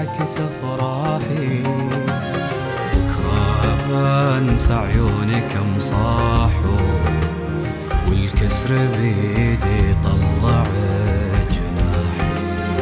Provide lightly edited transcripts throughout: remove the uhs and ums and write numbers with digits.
بيعكس افراحي. بكره بنسى عيونك مصاحو، والكسر بيدي طلع جناحي.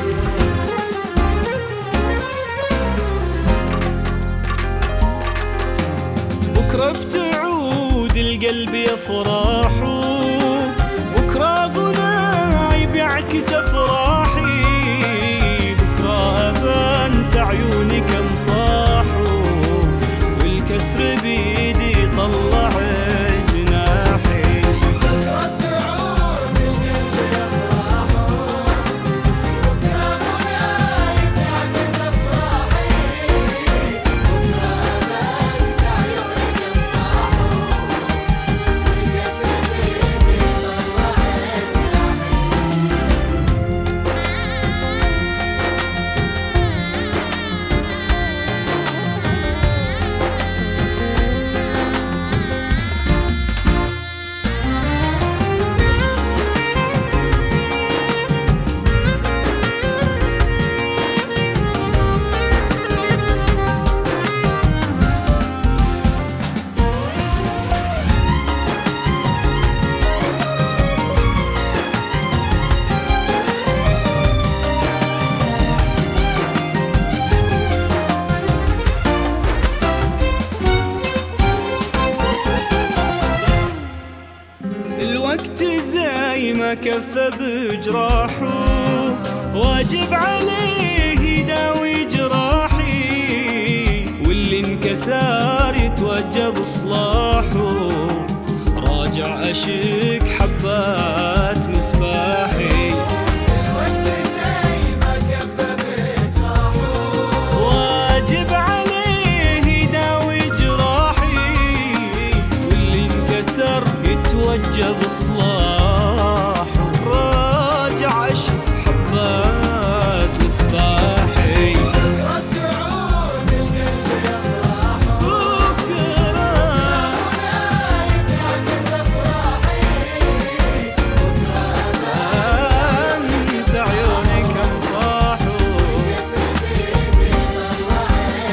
بكره بتعود القلب يفرحو، بكره غناي بيعكس افراحي. بكره بنسى عيونك مصاحو، والكسر بيدي طلع جناحي. بكره بتعود القلب يفرحو، بكره غناي بيعكس افراحي. بكره بنسى عيونك مصاحو، والكسر بيدي طلع الوقت زي ما كفى بجراحه، واجب عليه يداوي جراحي. واللي انكسر يتوجب اصلاحه، راجع اشك حبات مصباحي. الوقت زي ما كفى بجراحه، واجب عليه يداوي جراحي. واللي انكسر يتوجب اصلاحه، راجع اشك حبات مصباحي. بكره بتعود القلب يفرحو، بكره غناي بيعكس افراحي. بكره انسى عيونك مصاحو، كسر بيدي طلع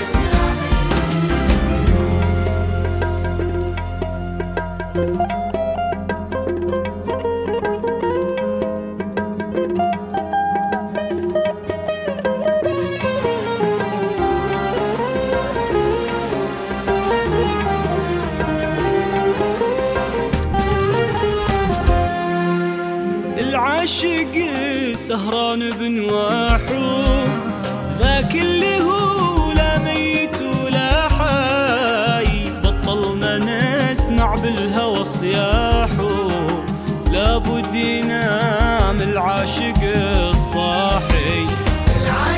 العاشق سهران بنواحو، ذاك اللي هو لا ميت ولا حي. بطلنا نسمع بالهوى صياحو، لابد ينام العاشق الصاحي. العاشق